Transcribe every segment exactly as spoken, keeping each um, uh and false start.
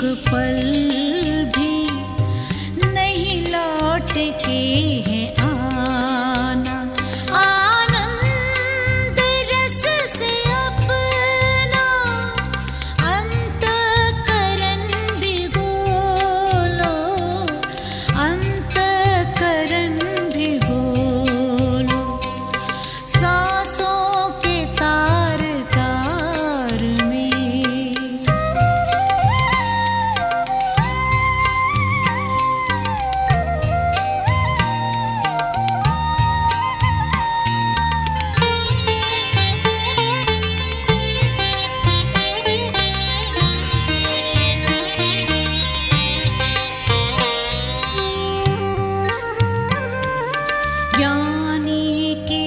पल भी नहीं लौट के है आना। आनंद रस से अपना अंतःकरण भिगो लो, अंतःकरण भिगो लो। सांसों के तार तार में ज्ञानी की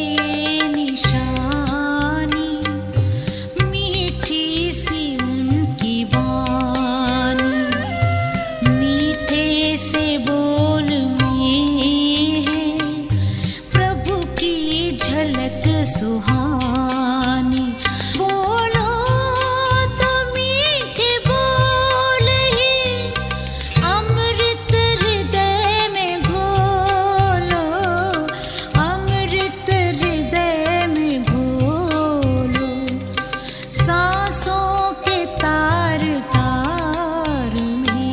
निशानी मीठी सी उनकी वाणी, मीठे से बोल में है प्रभु की झलक सुहानी। बोलो तो मीठे बोल ही अमृत हृदय में घोलो, अमृत हृदय में घोलो। सांसों के तार तार में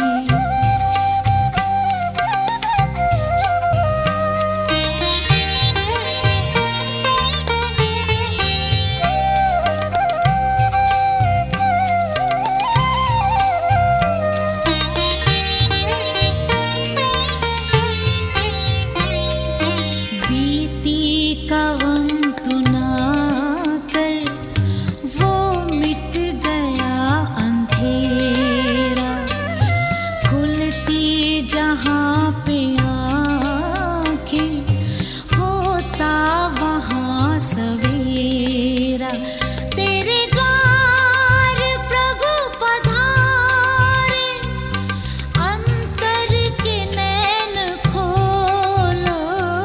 बीती कवम तुना कर वो मिट गया अंधेरा। खुलती जहाँ पे आँखें होता वहाँ सवेरा। तेरे द्वार प्रभु पधारे, अंतर के नैन खोलो,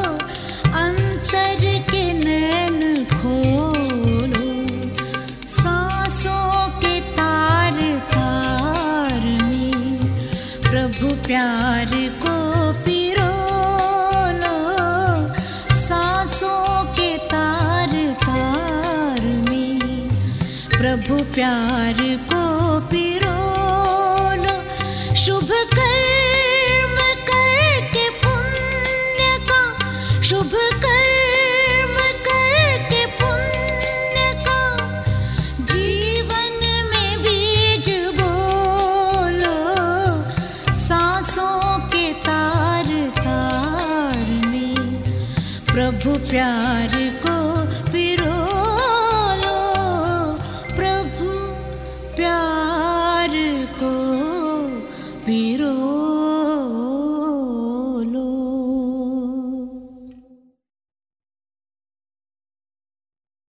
अंतर के नैन खोलो। सांसों के तार तार में प्रभु प्यार को पिरो लो। सांसों के तार तार में प्रभु प्यार को पिरो लो। शुभ कर्म करके पुण्य का, शुभ कर्म करके पुण्य का जीवन में बीज बोलो। सांसों के तार तार में प्रभु प्यार को पिरो लो, प्रभु प्यार को पिरो